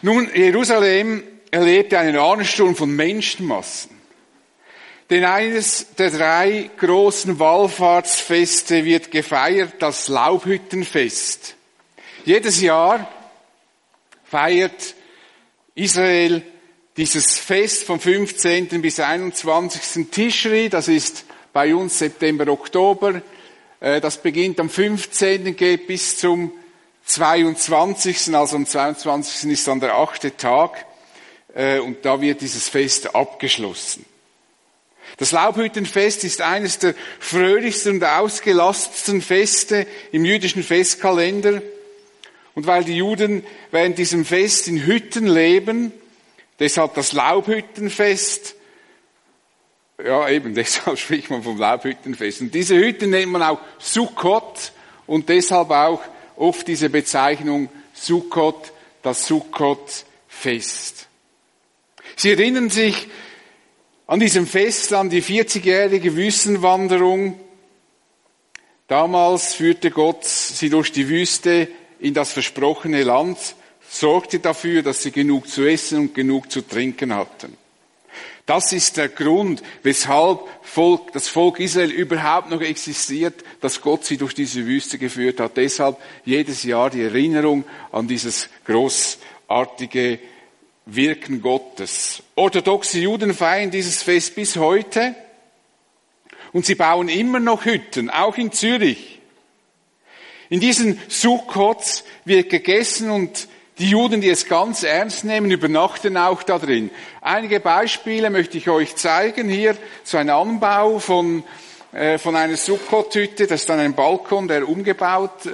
Nun, Jerusalem erlebte einen Ansturm von Menschenmassen. Denn eines der 3 großen Wallfahrtsfeste wird gefeiert, das Laubhüttenfest. Jedes Jahr feiert Israel dieses Fest vom 15. bis 21. Tischri. Das ist bei uns September, Oktober. Das beginnt am 15. geht bis zum 22. Also am 22. ist dann der 8. Tag. Und da wird dieses Fest abgeschlossen. Das Laubhüttenfest ist eines der fröhlichsten und ausgelastetsten Feste im jüdischen Festkalender. Und weil die Juden während diesem Fest in Hütten leben, deshalb das Laubhüttenfest, ja eben, deshalb spricht man vom Laubhüttenfest. Und diese Hütten nennt man auch Sukkot und deshalb auch oft diese Bezeichnung Sukkot, das Sukkot-Fest. Sie erinnern sich an diesem Fest an die 40-jährige Wüstenwanderung. Damals führte Gott sie durch die Wüste in das versprochene Land, sorgte dafür, dass sie genug zu essen und genug zu trinken hatten. Das ist der Grund, weshalb das Volk Israel überhaupt noch existiert, dass Gott sie durch diese Wüste geführt hat. Deshalb jedes Jahr die Erinnerung an dieses großartige Wirken Gottes. Orthodoxe Juden feiern dieses Fest bis heute und sie bauen immer noch Hütten, auch in Zürich. In diesen Sukkots wird gegessen und die Juden, die es ganz ernst nehmen, übernachten auch da drin. Einige Beispiele möchte ich euch zeigen. Hier so ein Anbau von einer Sukkot-Hütte. Das ist dann ein Balkon, der umgebaut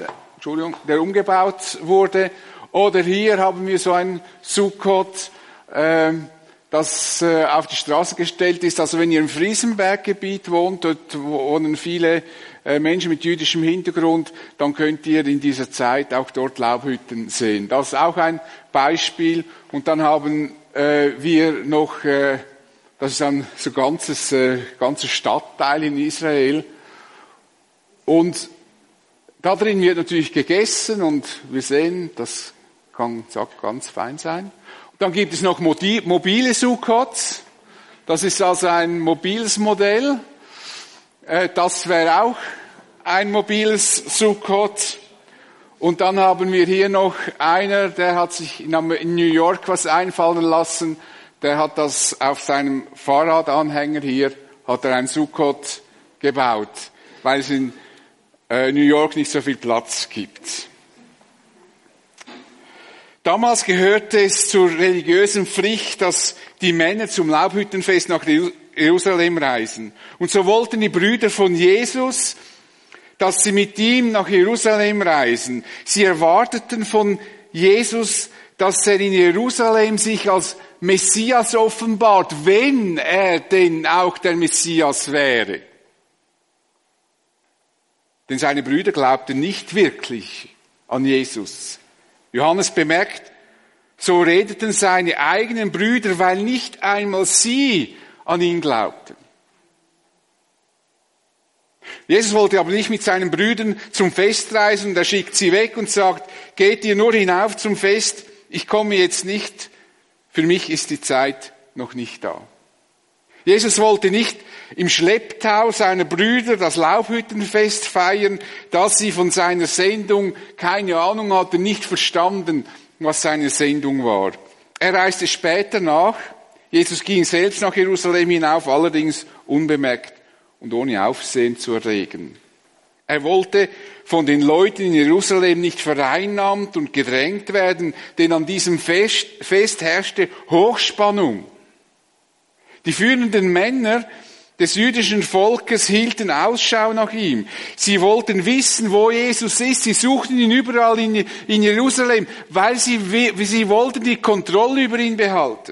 wurde. Oder hier haben wir so ein Sukkot, das auf die Straße gestellt ist. Also wenn ihr im Friesenberggebiet wohnt, dort wohnen viele Menschen mit jüdischem Hintergrund, dann könnt ihr in dieser Zeit auch dort Laubhütten sehen. Das ist auch ein Beispiel. Und dann haben wir noch, das ist ein so ganzer Stadtteil in Israel. Und da drin wird natürlich gegessen und wir sehen, das kann ganz fein sein. Und dann gibt es noch mobile Sukkots. Das ist also ein mobiles Modell. Das wäre auch ein mobiles Sukkot. Und dann haben wir hier noch einer, der hat sich in New York was einfallen lassen. Der hat das auf seinem Fahrradanhänger hier, hat er ein Sukkot gebaut, weil es in New York nicht so viel Platz gibt. Damals gehörte es zur religiösen Pflicht, dass die Männer zum Laubhüttenfest nach Jerusalem reisen. Und so wollten die Brüder von Jesus, dass sie mit ihm nach Jerusalem reisen. Sie erwarteten von Jesus, dass er in Jerusalem sich als Messias offenbart, wenn er denn auch der Messias wäre. Denn seine Brüder glaubten nicht wirklich an Jesus. Johannes bemerkt, so redeten seine eigenen Brüder, weil nicht einmal sie an ihn glaubten. Jesus wollte aber nicht mit seinen Brüdern zum Fest reisen und er schickt sie weg und sagt, geht ihr nur hinauf zum Fest, ich komme jetzt nicht, für mich ist die Zeit noch nicht da. Jesus wollte nicht im Schlepptau seiner Brüder das Laubhüttenfest feiern, dass sie von seiner Sendung keine Ahnung hatten, nicht verstanden, was seine Sendung war. Er reiste später nach. Jesus ging selbst nach Jerusalem hinauf, allerdings unbemerkt und ohne Aufsehen zu erregen. Er wollte von den Leuten in Jerusalem nicht vereinnahmt und gedrängt werden, denn an diesem Fest herrschte Hochspannung. Die führenden Männer des jüdischen Volkes hielten Ausschau nach ihm. Sie wollten wissen, wo Jesus ist. Sie suchten ihn überall in Jerusalem, weil sie wollten die Kontrolle über ihn behalten.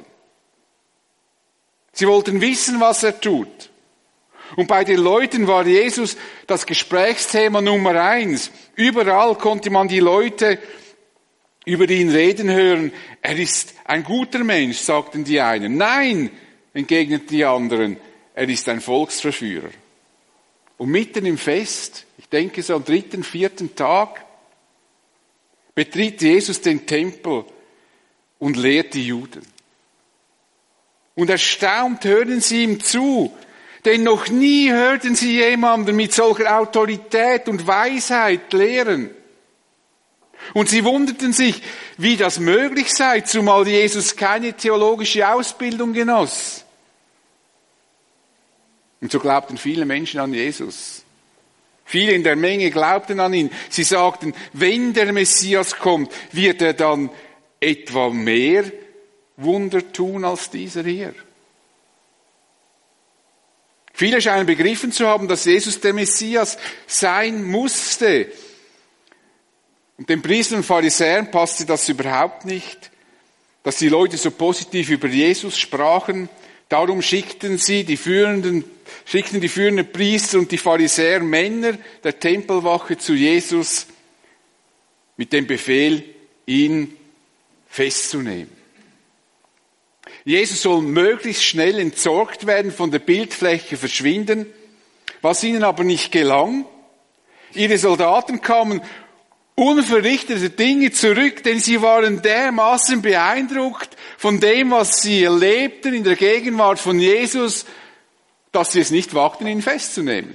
Sie wollten wissen, was er tut. Und bei den Leuten war Jesus das Gesprächsthema Nummer 1. Überall konnte man die Leute über ihn reden hören. Er ist ein guter Mensch, sagten die einen. Nein, entgegneten die anderen, er ist ein Volksverführer. Und mitten im Fest, ich denke so am 3., 4. Tag, betritt Jesus den Tempel und lehrt die Juden. Und erstaunt hören sie ihm zu, denn noch nie hörten sie jemanden mit solcher Autorität und Weisheit lehren. Und sie wunderten sich, wie das möglich sei, zumal Jesus keine theologische Ausbildung genoss. Und so glaubten viele Menschen an Jesus. Viele in der Menge glaubten an ihn. Sie sagten, wenn der Messias kommt, wird er dann etwa mehr Wunder tun als dieser hier. Viele scheinen begriffen zu haben, dass Jesus der Messias sein musste. Und den Priestern und Pharisäern passte das überhaupt nicht, dass die Leute so positiv über Jesus sprachen. Darum schickten die führenden Priester und die Pharisäer Männer der Tempelwache zu Jesus mit dem Befehl, ihn festzunehmen. Jesus soll möglichst schnell entsorgt werden, von der Bildfläche verschwinden, was ihnen aber nicht gelang. Ihre Soldaten kamen unverrichtete Dinge zurück, denn sie waren dermaßen beeindruckt von dem, was sie erlebten in der Gegenwart von Jesus, dass sie es nicht wagten, ihn festzunehmen.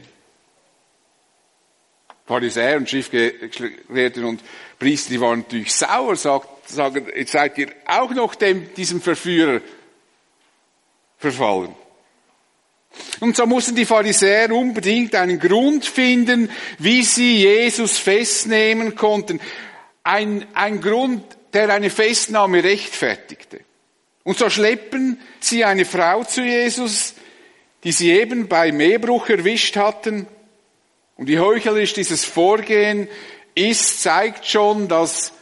Pharisäer und Schriftgelehrte und Priester, die waren natürlich sauer, sagen, jetzt seid ihr auch noch diesem Verführer verfallen. Und so mussten die Pharisäer unbedingt einen Grund finden, wie sie Jesus festnehmen konnten. Ein Grund, der eine Festnahme rechtfertigte. Und so schleppen sie eine Frau zu Jesus, die sie eben beim Ehebruch erwischt hatten. Und wie heuchlerisch dieses Vorgehen ist, zeigt schon, dass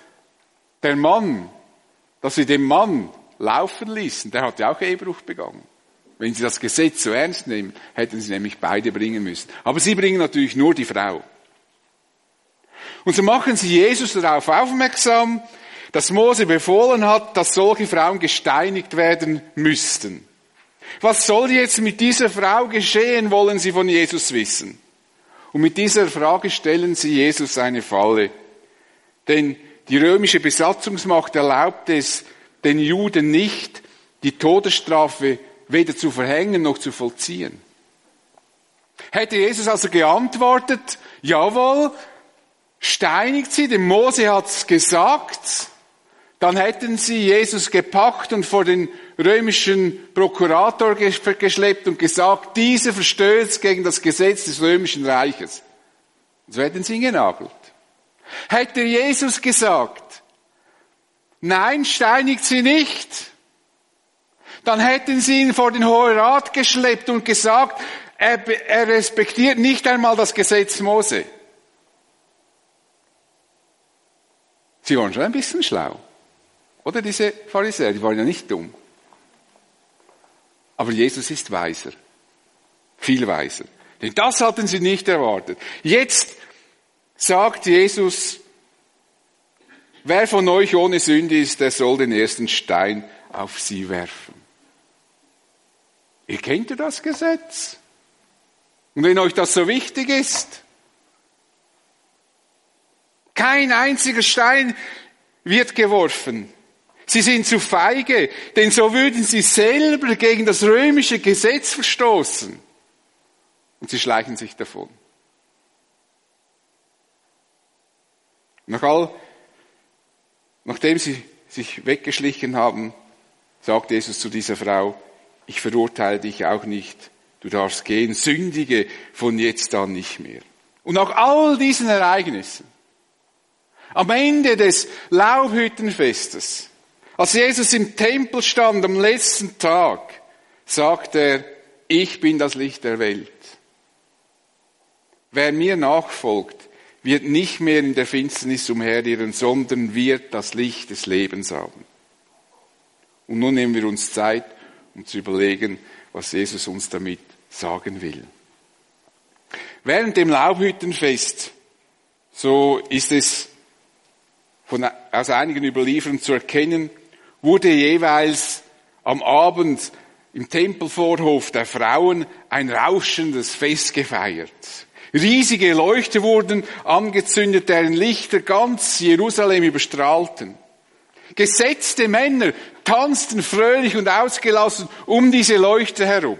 sie den Mann laufen ließen. Der hat ja auch Ehebruch begangen. Wenn sie das Gesetz so ernst nehmen, hätten sie nämlich beide bringen müssen. Aber sie bringen natürlich nur die Frau. Und so machen sie Jesus darauf aufmerksam, dass Mose befohlen hat, dass solche Frauen gesteinigt werden müssten. Was soll jetzt mit dieser Frau geschehen, wollen sie von Jesus wissen. Und mit dieser Frage stellen sie Jesus eine Falle. Denn die römische Besatzungsmacht erlaubt es den Juden nicht, die Todesstrafe weder zu verhängen noch zu vollziehen. Hätte Jesus also geantwortet, jawohl, steinigt sie, denn Mose hat's gesagt, dann hätten sie Jesus gepackt und vor den römischen Prokurator geschleppt und gesagt, dieser verstößt gegen das Gesetz des römischen Reiches. So hätten sie ihn genagelt. Hätte Jesus gesagt, nein, steinigt sie nicht, dann hätten sie ihn vor den Hohen Rat geschleppt und gesagt, er respektiert nicht einmal das Gesetz Mose. Sie waren schon ein bisschen schlau. Oder diese Pharisäer, die waren ja nicht dumm. Aber Jesus ist weiser. Viel weiser. Denn das hatten sie nicht erwartet. Jetzt sagt Jesus, wer von euch ohne Sünde ist, der soll den ersten Stein auf sie werfen. Ihr kennt ja das Gesetz. Und wenn euch das so wichtig ist, kein einziger Stein wird geworfen. Sie sind zu feige, denn so würden sie selber gegen das römische Gesetz verstoßen. Und sie schleichen sich davon. Nachdem sie sich weggeschlichen haben, sagt Jesus zu dieser Frau, ich verurteile dich auch nicht, du darfst gehen, sündige von jetzt an nicht mehr. Und nach all diesen Ereignissen, am Ende des Laubhüttenfestes, als Jesus im Tempel stand am letzten Tag, sagt er, ich bin das Licht der Welt. Wer mir nachfolgt, wird nicht mehr in der Finsternis umherirren, sondern wird das Licht des Lebens haben. Und nun nehmen wir uns Zeit, um zu überlegen, was Jesus uns damit sagen will. Während dem Laubhüttenfest, so ist es aus einigen Überlieferungen zu erkennen, wurde jeweils am Abend im Tempelvorhof der Frauen ein rauschendes Fest gefeiert. Riesige Leuchter wurden angezündet, deren Lichter ganz Jerusalem überstrahlten. Gesetzte Männer tanzten fröhlich und ausgelassen um diese Leuchter herum.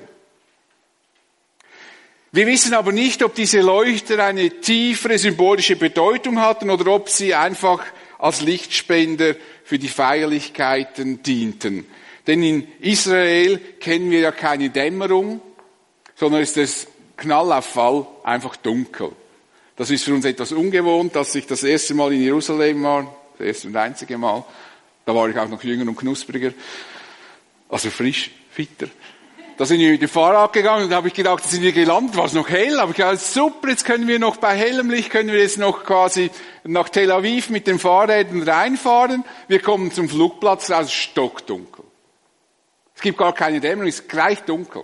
Wir wissen aber nicht, ob diese Leuchter eine tiefere symbolische Bedeutung hatten oder ob sie einfach als Lichtspender für die Feierlichkeiten dienten. Denn in Israel kennen wir ja keine Dämmerung, sondern ist es Knall auf Fall einfach dunkel. Das ist für uns etwas ungewohnt, dass ich das erste Mal in Jerusalem war, das erste und einzige Mal. Da war ich auch noch jünger und knuspriger, also frisch, fitter. Da sind wir mit dem Fahrrad gegangen und da habe ich gedacht, da sind wir gelandet, war es noch hell. Aber ich dachte, super, jetzt können wir noch bei hellem Licht, können wir jetzt noch quasi nach Tel Aviv mit den Fahrrädern reinfahren. Wir kommen zum Flugplatz, also stockdunkel. Es gibt gar keine Dämmerung, es ist gleich dunkel.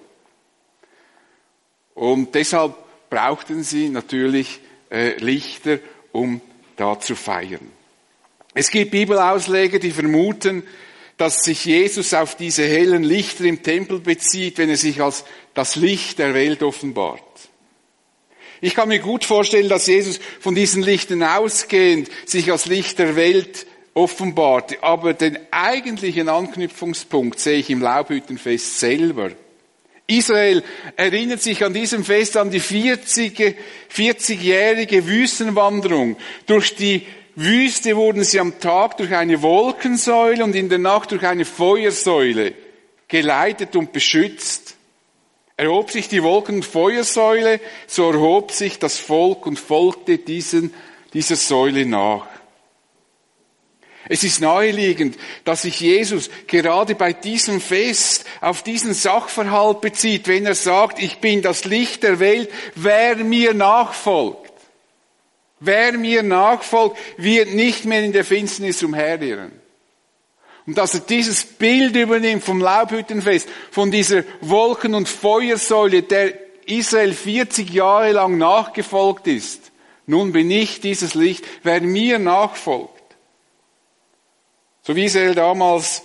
Und deshalb brauchten sie natürlich Lichter, um da zu feiern. Es gibt Bibelausleger, die vermuten, dass sich Jesus auf diese hellen Lichter im Tempel bezieht, wenn er sich als das Licht der Welt offenbart. Ich kann mir gut vorstellen, dass Jesus von diesen Lichtern ausgehend sich als Licht der Welt offenbart. Aber den eigentlichen Anknüpfungspunkt sehe ich im Laubhüttenfest selber. Israel erinnert sich an diesem Fest an die 40-jährige Wüstenwanderung. Durch die Wüste wurden sie am Tag durch eine Wolkensäule und in der Nacht durch eine Feuersäule geleitet und beschützt. Erhob sich die Wolken- und Feuersäule, so erhob sich das Volk und folgte dieser Säule nach. Es ist naheliegend, dass sich Jesus gerade bei diesem Fest auf diesen Sachverhalt bezieht, wenn er sagt, ich bin das Licht der Welt, wer mir nachfolgt. Wer mir nachfolgt, wird nicht mehr in der Finsternis umherirren. Und dass er dieses Bild übernimmt vom Laubhüttenfest, von dieser Wolken- und Feuersäule, der Israel 40 Jahre lang nachgefolgt ist. Nun bin ich dieses Licht, wer mir nachfolgt. So wie Israel damals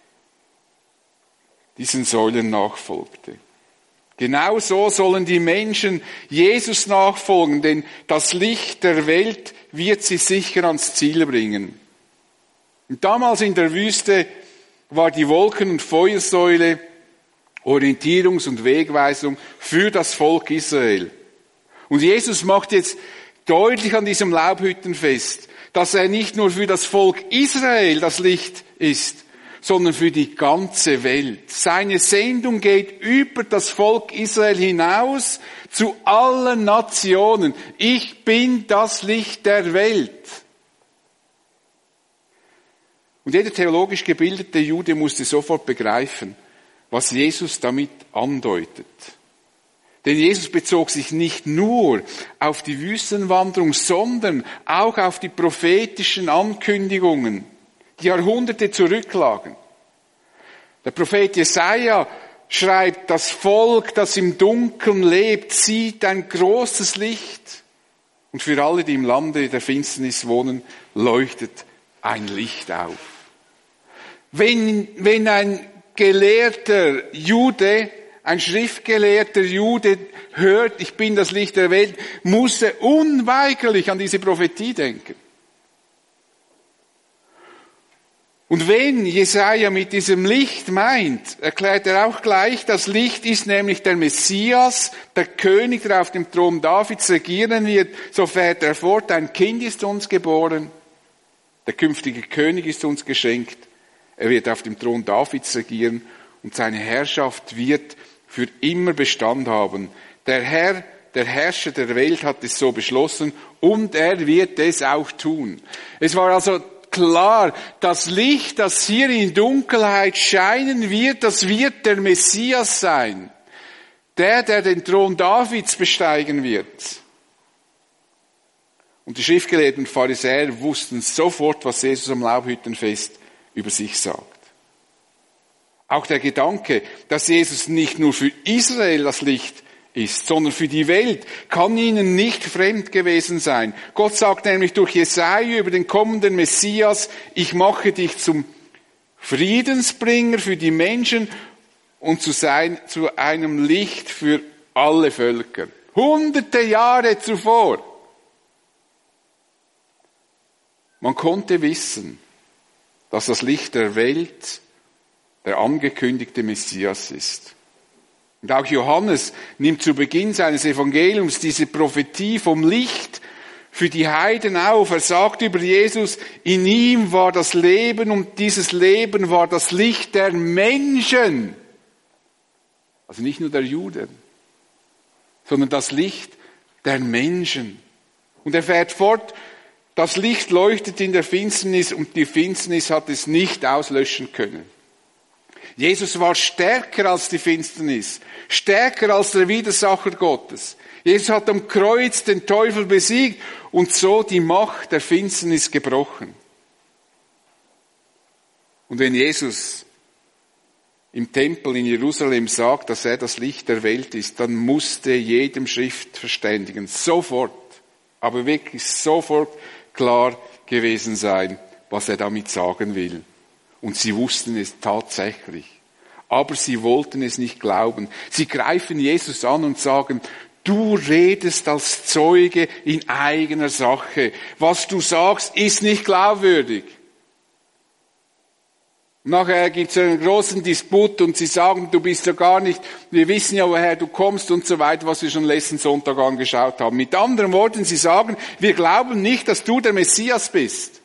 diesen Säulen nachfolgte. Genau so sollen die Menschen Jesus nachfolgen, denn das Licht der Welt wird sie sicher ans Ziel bringen. Und damals in der Wüste war die Wolken- und Feuersäule Orientierungs- und Wegweisung für das Volk Israel. Und Jesus macht jetzt deutlich an diesem Laubhüttenfest, dass er nicht nur für das Volk Israel das Licht ist, sondern für die ganze Welt. Seine Sendung geht über das Volk Israel hinaus zu allen Nationen. Ich bin das Licht der Welt. Und jeder theologisch gebildete Jude musste sofort begreifen, was Jesus damit andeutet. Denn Jesus bezog sich nicht nur auf die Wüstenwanderung, sondern auch auf die prophetischen Ankündigungen, die Jahrhunderte zurücklagen. Der Prophet Jesaja schreibt, das Volk, das im Dunkeln lebt, sieht ein großes Licht. Und für alle, die im Lande der Finsternis wohnen, leuchtet ein Licht auf. Wenn ein gelehrter Jude, ein schriftgelehrter Jude hört, ich bin das Licht der Welt, muss er unweigerlich an diese Prophetie denken. Und wenn Jesaja mit diesem Licht meint, erklärt er auch gleich, das Licht ist nämlich der Messias, der König, der auf dem Thron Davids regieren wird. So fährt er fort, ein Kind ist uns geboren, der künftige König ist uns geschenkt, er wird auf dem Thron Davids regieren und seine Herrschaft wird für immer Bestand haben. Der Herr, der Herrscher der Welt hat es so beschlossen und er wird es auch tun. Es war also klar, das Licht, das hier in Dunkelheit scheinen wird, das wird der Messias sein. Der den Thron Davids besteigen wird. Und die Schriftgelehrten und Pharisäer wussten sofort, was Jesus am Laubhüttenfest über sich sagt. Auch der Gedanke, dass Jesus nicht nur für Israel das Licht ist, sondern für die Welt, kann ihnen nicht fremd gewesen sein. Gott sagt nämlich durch Jesaja über den kommenden Messias, ich mache dich zum Friedensbringer für die Menschen und zu einem Licht für alle Völker. Hunderte Jahre zuvor. Man konnte wissen, dass das Licht der Welt der angekündigte Messias ist. Und auch Johannes nimmt zu Beginn seines Evangeliums diese Prophetie vom Licht für die Heiden auf. Er sagt über Jesus, in ihm war das Leben und dieses Leben war das Licht der Menschen. Also nicht nur der Juden, sondern das Licht der Menschen. Und er fährt fort, das Licht leuchtet in der Finsternis und die Finsternis hat es nicht auslöschen können. Jesus war stärker als die Finsternis, stärker als der Widersacher Gottes. Jesus hat am Kreuz den Teufel besiegt und so die Macht der Finsternis gebrochen. Und wenn Jesus im Tempel in Jerusalem sagt, dass er das Licht der Welt ist, dann musste jedem Schriftverständigen sofort, aber wirklich sofort klar gewesen sein, was er damit sagen will. Und sie wussten es tatsächlich. Aber sie wollten es nicht glauben. Sie greifen Jesus an und sagen, du redest als Zeuge in eigener Sache. Was du sagst, ist nicht glaubwürdig. Nachher gibt es einen großen Disput und sie sagen, du bist ja gar nicht, wir wissen ja, woher du kommst und so weiter, was wir schon letzten Sonntag angeschaut haben. Mit anderen Worten, sie sagen, wir glauben nicht, dass du der Messias bist.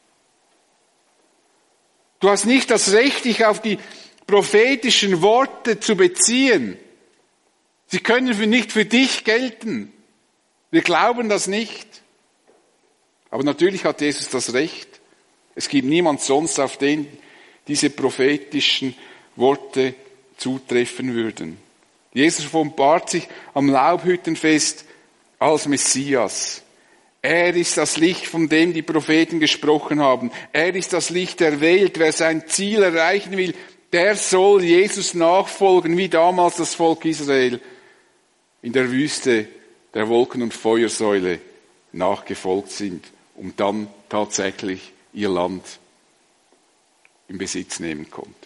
Du hast nicht das Recht, dich auf die prophetischen Worte zu beziehen. Sie können nicht für dich gelten. Wir glauben das nicht. Aber natürlich hat Jesus das Recht. Es gibt niemand sonst, auf den diese prophetischen Worte zutreffen würden. Jesus offenbart sich am Laubhüttenfest als Messias. Er ist das Licht, von dem die Propheten gesprochen haben. Er ist das Licht der Welt. Wer sein Ziel erreichen will, der soll Jesus nachfolgen, wie damals das Volk Israel in der Wüste der Wolken- und Feuersäule nachgefolgt sind, um dann tatsächlich ihr Land in Besitz nehmen konnten.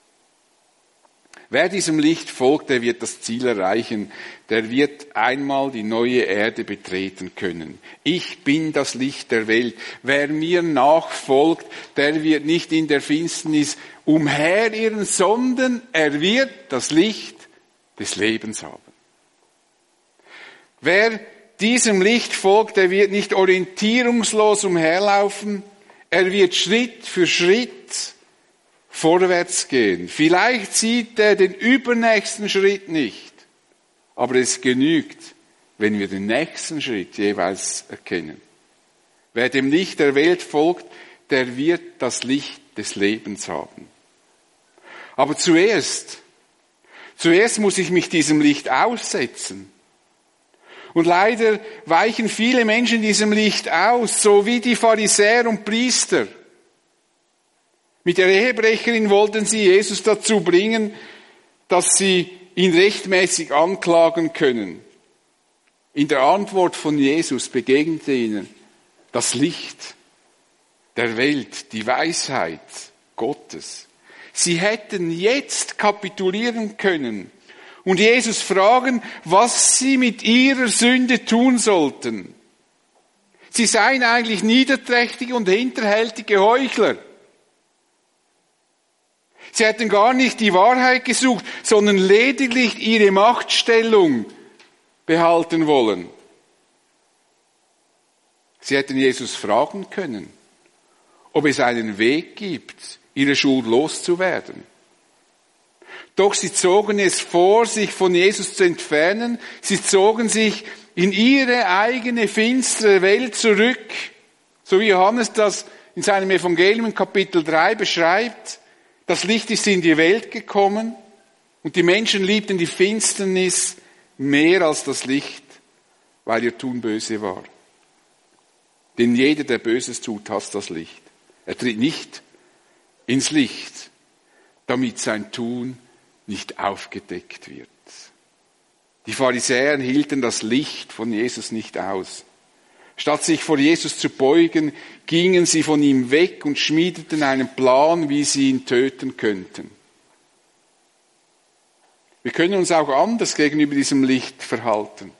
Wer diesem Licht folgt, der wird das Ziel erreichen, der wird einmal die neue Erde betreten können. Ich bin das Licht der Welt. Wer mir nachfolgt, der wird nicht in der Finsternis umherirren, sondern er wird das Licht des Lebens haben. Wer diesem Licht folgt, der wird nicht orientierungslos umherlaufen, er wird Schritt für Schritt vorwärts gehen. Vielleicht sieht er den übernächsten Schritt nicht, aber es genügt, wenn wir den nächsten Schritt jeweils erkennen. Wer dem Licht der Welt folgt, der wird das Licht des Lebens haben. Aber zuerst muss ich mich diesem Licht aussetzen. Und leider weichen viele Menschen diesem Licht aus, so wie die Pharisäer und Priester. Mit der Ehebrecherin wollten sie Jesus dazu bringen, dass sie ihn rechtmäßig anklagen können. In der Antwort von Jesus begegnete ihnen das Licht der Welt, die Weisheit Gottes. Sie hätten jetzt kapitulieren können und Jesus fragen, was sie mit ihrer Sünde tun sollten. Sie seien eigentlich niederträchtige und hinterhältige Heuchler. Sie hätten gar nicht die Wahrheit gesucht, sondern lediglich ihre Machtstellung behalten wollen. Sie hätten Jesus fragen können, ob es einen Weg gibt, ihre Schuld loszuwerden. Doch sie zogen es vor, sich von Jesus zu entfernen. Sie zogen sich in ihre eigene finstere Welt zurück, so wie Johannes das in seinem Evangelium in Kapitel 3 beschreibt. Das Licht ist in die Welt gekommen und die Menschen liebten die Finsternis mehr als das Licht, weil ihr Tun böse war. Denn jeder, der Böses tut, hasst das Licht. Er tritt nicht ins Licht, damit sein Tun nicht aufgedeckt wird. Die Pharisäer hielten das Licht von Jesus nicht aus. Statt sich vor Jesus zu beugen, gingen sie von ihm weg und schmiedeten einen Plan, wie sie ihn töten könnten. Wir können uns auch anders gegenüber diesem Licht verhalten.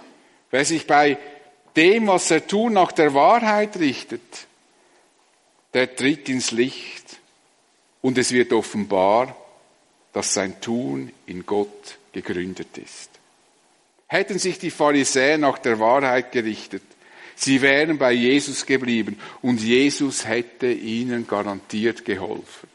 Wer sich bei dem, was er tut, nach der Wahrheit richtet, der tritt ins Licht und es wird offenbar, dass sein Tun in Gott gegründet ist. Hätten sich die Pharisäer nach der Wahrheit gerichtet, sie wären bei Jesus geblieben und Jesus hätte ihnen garantiert geholfen.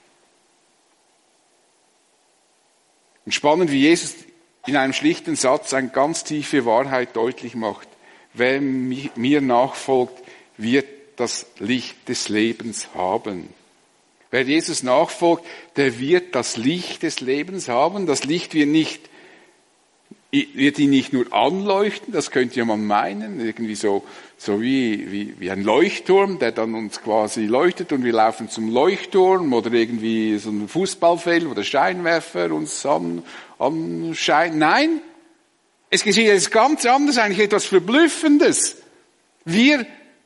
Und spannend, wie Jesus in einem schlichten Satz eine ganz tiefe Wahrheit deutlich macht. Wer mir nachfolgt, wird das Licht des Lebens haben. Wer Jesus nachfolgt, der wird das Licht des Lebens haben. Das Licht wird ihn nicht nur anleuchten, das könnte man meinen, irgendwie so wie ein Leuchtturm, der dann uns quasi leuchtet und wir laufen zum Leuchtturm oder irgendwie so ein Fußballfeld, wo der Scheinwerfer uns anscheint. Nein, es geschieht etwas ganz anderes, eigentlich etwas Verblüffendes. Wir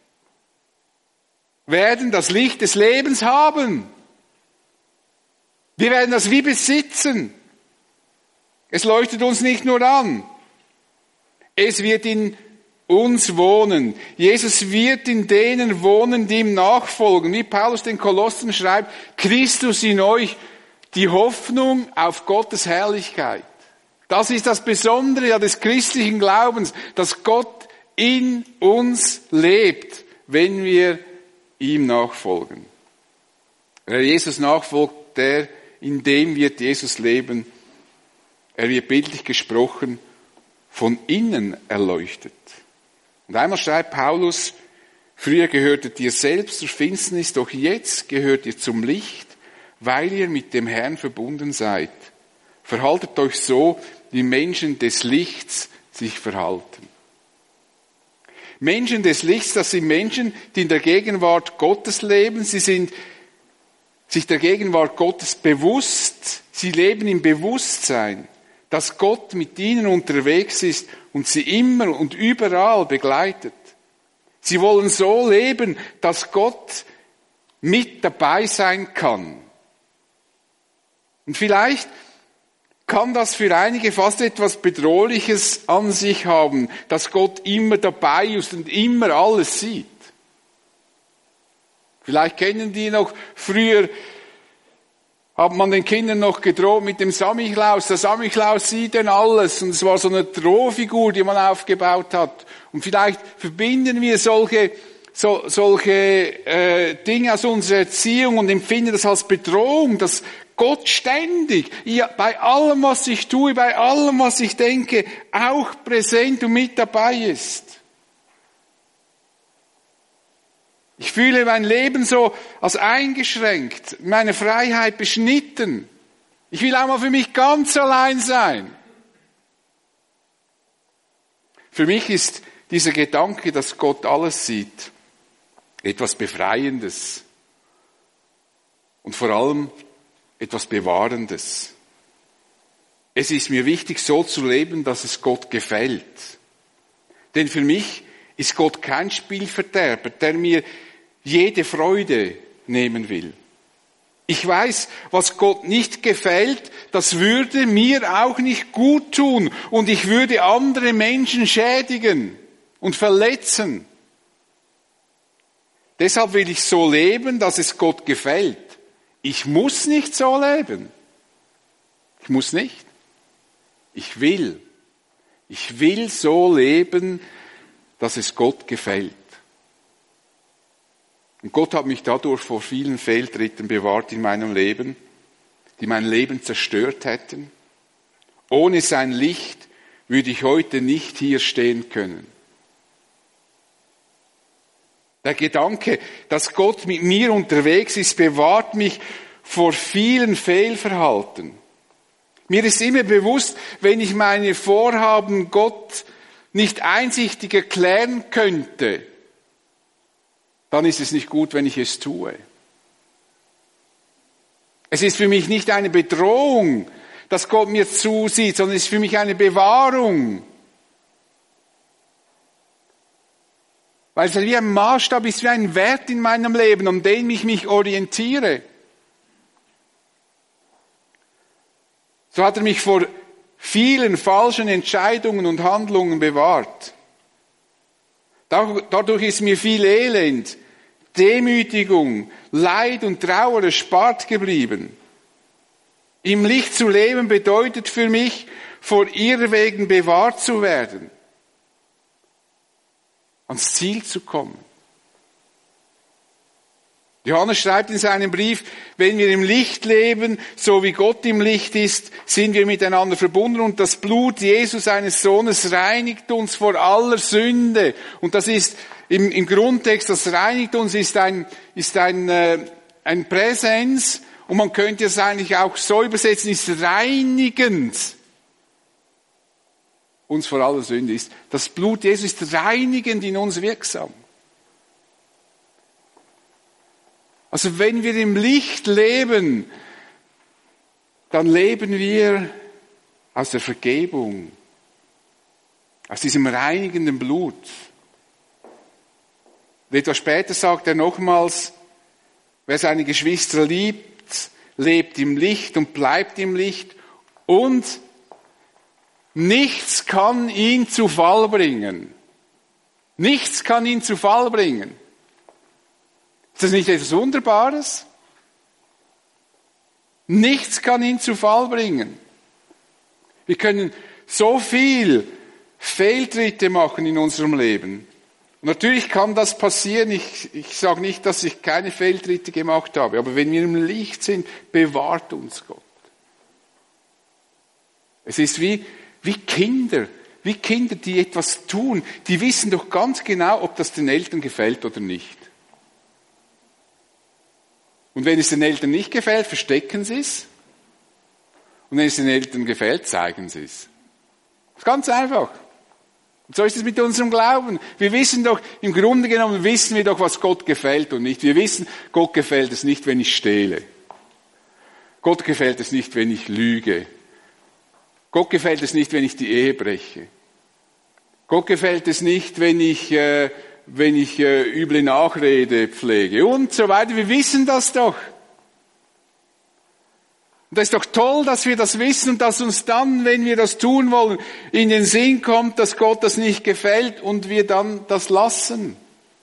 werden das Licht des Lebens haben. Wir werden das wie besitzen. Es leuchtet uns nicht nur an. Es wird in uns wohnen. Jesus wird in denen wohnen, die ihm nachfolgen. Wie Paulus den Kolossen schreibt, Christus in euch, die Hoffnung auf Gottes Herrlichkeit. Das ist das Besondere des christlichen Glaubens, dass Gott in uns lebt, wenn wir ihm nachfolgen. Wer Jesus nachfolgt, in dem wird Jesus leben. Er wird bildlich gesprochen von innen erleuchtet. Und einmal schreibt Paulus, früher gehörtet ihr selbst zur Finsternis, doch jetzt gehört ihr zum Licht, weil ihr mit dem Herrn verbunden seid. Verhaltet euch so, wie Menschen des Lichts sich verhalten. Menschen des Lichts, das sind Menschen, die in der Gegenwart Gottes leben. Sie sind sich der Gegenwart Gottes bewusst. Sie leben im Bewusstsein, dass Gott mit ihnen unterwegs ist und sie immer und überall begleitet. Sie wollen so leben, dass Gott mit dabei sein kann. Und vielleicht kann das für einige fast etwas Bedrohliches an sich haben, dass Gott immer dabei ist und immer alles sieht. Vielleicht kennen die noch, früher hat man den Kindern noch gedroht mit dem Samichlaus. Der Samichlaus sieht denn alles. Und es war so eine Drohfigur, die man aufgebaut hat. Und vielleicht verbinden wir solche Dinge aus unserer Erziehung und empfinden das als Bedrohung, dass Gott ständig, bei allem, was ich tue, bei allem, was ich denke, auch präsent und mit dabei ist. Ich fühle mein Leben so als eingeschränkt, meine Freiheit beschnitten. Ich will auch mal für mich ganz allein sein. Für mich ist dieser Gedanke, dass Gott alles sieht, etwas Befreiendes und vor allem etwas Bewahrendes. Es ist mir wichtig, so zu leben, dass es Gott gefällt. Denn für mich ist Gott kein Spielverderber, der mir jede Freude nehmen will. Ich weiß, was Gott nicht gefällt, das würde mir auch nicht gut tun und ich würde andere Menschen schädigen und verletzen. Deshalb will ich so leben, dass es Gott gefällt. Ich muss nicht so leben. Ich muss nicht. Ich will. Ich will so leben, dass es Gott gefällt. Und Gott hat mich dadurch vor vielen Fehltritten bewahrt in meinem Leben, die mein Leben zerstört hätten. Ohne sein Licht würde ich heute nicht hier stehen können. Der Gedanke, dass Gott mit mir unterwegs ist, bewahrt mich vor vielen Fehlverhalten. Mir ist immer bewusst, wenn ich meine Vorhaben Gott nicht einsichtig erklären könnte, dann ist es nicht gut, wenn ich es tue. Es ist für mich nicht eine Bedrohung, dass Gott mir zusieht, sondern es ist für mich eine Bewahrung. Weil es wie ein Maßstab ist, wie ein Wert in meinem Leben, an dem ich mich orientiere. So hat er mich vor vielen falschen Entscheidungen und Handlungen bewahrt. Dadurch ist mir viel Elend Demütigung, Leid und Trauer erspart geblieben. Im Licht zu leben bedeutet für mich, vor Irrwegen bewahrt zu werden, ans Ziel zu kommen. Johannes schreibt in seinem Brief, wenn wir im Licht leben, so wie Gott im Licht ist, sind wir miteinander verbunden und das Blut Jesus, seines Sohnes, reinigt uns vor aller Sünde. Und das ist im Grundtext, das reinigt uns, ist ein Präsens, und man könnte es eigentlich auch so übersetzen, ist reinigend. Uns vor aller Sünde ist. Das Blut Jesus ist reinigend in uns wirksam. Also wenn wir im Licht leben, dann leben wir aus der Vergebung, aus diesem reinigenden Blut. Und etwas später sagt er nochmals, wer seine Geschwister liebt, lebt im Licht und bleibt im Licht und nichts kann ihn zu Fall bringen. Nichts kann ihn zu Fall bringen. Ist das nicht etwas Wunderbares? Nichts kann ihn zu Fall bringen. Wir können so viel Fehltritte machen in unserem Leben. Und natürlich kann das passieren. Ich sage nicht, dass ich keine Fehltritte gemacht habe. Aber wenn wir im Licht sind, bewahrt uns Gott. Es ist wie Kinder, die etwas tun. Die wissen doch ganz genau, ob das den Eltern gefällt oder nicht. Und wenn es den Eltern nicht gefällt, verstecken sie es. Und wenn es den Eltern gefällt, zeigen sie es. Das ist ganz einfach. Und so ist es mit unserem Glauben. Wir wissen doch, im Grunde genommen wissen wir doch, was Gott gefällt und nicht. Wir wissen, Gott gefällt es nicht, wenn ich stehle. Gott gefällt es nicht, wenn ich lüge. Gott gefällt es nicht, wenn ich die Ehe breche. Gott gefällt es nicht, wenn ich üble Nachrede pflege und so weiter. Wir wissen das doch. Und das ist doch toll, dass wir das wissen und dass uns dann, wenn wir das tun wollen, in den Sinn kommt, dass Gott das nicht gefällt und wir dann das lassen.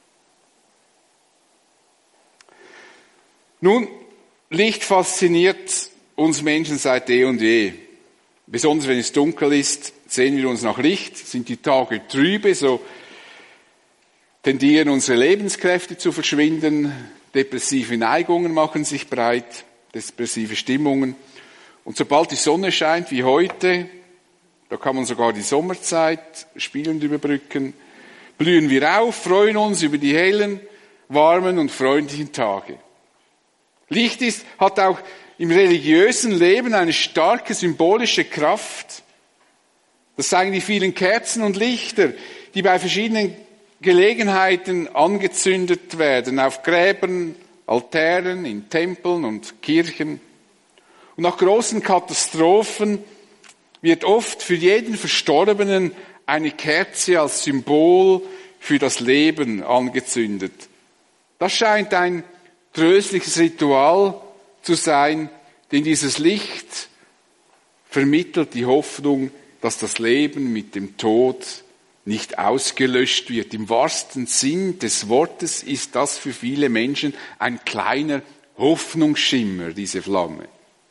Nun, Licht fasziniert uns Menschen seit eh und je. Besonders wenn es dunkel ist, sehen wir uns nach Licht, sind die Tage trübe, so tendieren unsere Lebenskräfte zu verschwinden, depressive Neigungen machen sich breit, depressive Stimmungen. Und sobald die Sonne scheint, wie heute, da kann man sogar die Sommerzeit spielend überbrücken, blühen wir auf, freuen uns über die hellen, warmen und freundlichen Tage. Licht hat auch im religiösen Leben eine starke symbolische Kraft. Das zeigen die vielen Kerzen und Lichter, die bei verschiedenen Gelegenheiten angezündet werden, auf Gräbern, Altären, in Tempeln und Kirchen. Und nach großen Katastrophen wird oft für jeden Verstorbenen eine Kerze als Symbol für das Leben angezündet. Das scheint ein tröstliches Ritual zu sein, denn dieses Licht vermittelt die Hoffnung, dass das Leben mit dem Tod nicht ausgelöscht wird. Im wahrsten Sinn des Wortes ist das für viele Menschen ein kleiner Hoffnungsschimmer, diese Flamme.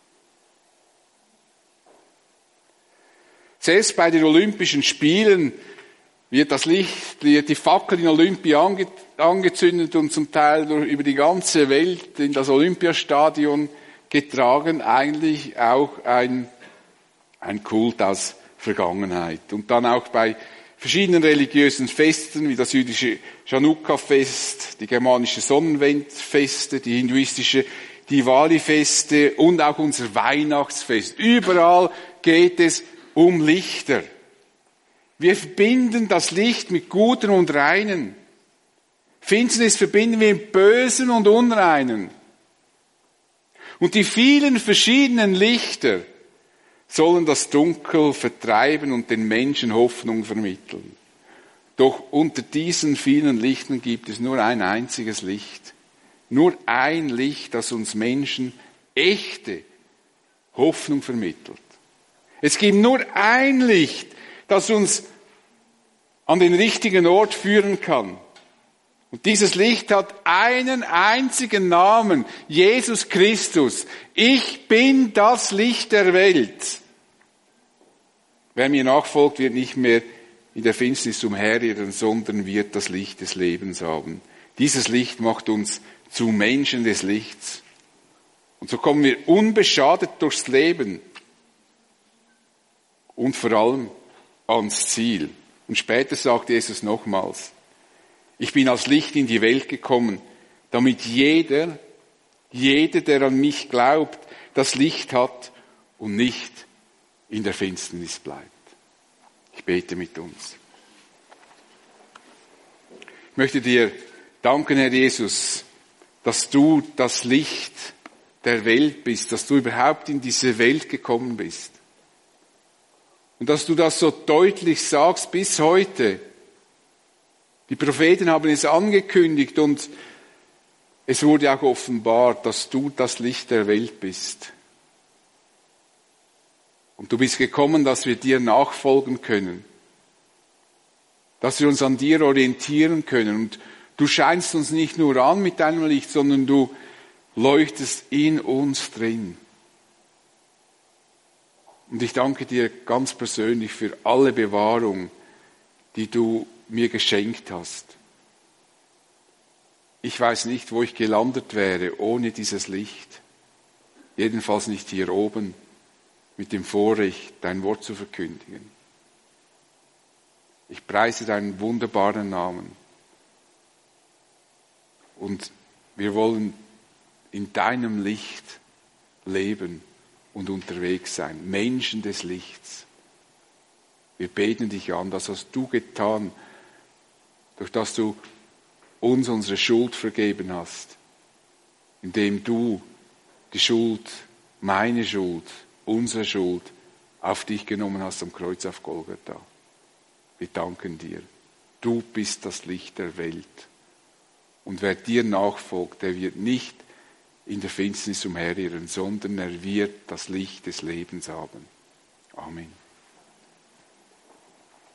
Selbst bei den Olympischen Spielen wird die Fackel in Olympia angezündet und zum Teil über die ganze Welt in das Olympiastadion getragen, eigentlich auch ein Kult aus Vergangenheit. Und dann auch bei verschiedenen religiösen Festen, wie das jüdische Chanukka-Fest, die germanische Sonnenwendfeste, die hinduistische Diwali-Feste und auch unser Weihnachtsfest. Überall geht es um Lichter. Wir verbinden das Licht mit Guten und Reinen. Finsternis verbinden wir mit Bösen und Unreinen. Und die vielen verschiedenen Lichter sollen das Dunkel vertreiben und den Menschen Hoffnung vermitteln. Doch unter diesen vielen Lichtern gibt es nur ein einziges Licht. Nur ein Licht, das uns Menschen echte Hoffnung vermittelt. Es gibt nur ein Licht, das uns an den richtigen Ort führen kann. Und dieses Licht hat einen einzigen Namen, Jesus Christus. Ich bin das Licht der Welt. Wer mir nachfolgt, wird nicht mehr in der Finsternis umherirren, sondern wird das Licht des Lebens haben. Dieses Licht macht uns zu Menschen des Lichts. Und so kommen wir unbeschadet durchs Leben und vor allem ans Ziel. Und später sagt Jesus nochmals, ich bin als Licht in die Welt gekommen, damit jeder, der an mich glaubt, das Licht hat und nicht in der Finsternis bleibt. Ich bete mit uns. Ich möchte dir danken, Herr Jesus, dass du das Licht der Welt bist, dass du überhaupt in diese Welt gekommen bist. Und dass du das so deutlich sagst bis heute. Die Propheten haben es angekündigt und es wurde auch offenbart, dass du das Licht der Welt bist. Und du bist gekommen, dass wir dir nachfolgen können. Dass wir uns an dir orientieren können. Und du scheinst uns nicht nur an mit deinem Licht, sondern du leuchtest in uns drin. Und ich danke dir ganz persönlich für alle Bewahrung, die du mir geschenkt hast. Ich weiß nicht, wo ich gelandet wäre ohne dieses Licht. Jedenfalls nicht hier oben mit dem Vorrecht, dein Wort zu verkündigen. Ich preise deinen wunderbaren Namen. Und wir wollen in deinem Licht leben und unterwegs sein. Menschen des Lichts. Wir beten dich an, das hast du getan, durch das du uns unsere Schuld vergeben hast, indem du die Schuld, meine Schuld, unsere Schuld auf dich genommen hast am Kreuz auf Golgatha. Wir danken dir. Du bist das Licht der Welt. Und wer dir nachfolgt, der wird nicht in der Finsternis umherirren, sondern er wird das Licht des Lebens haben. Amen.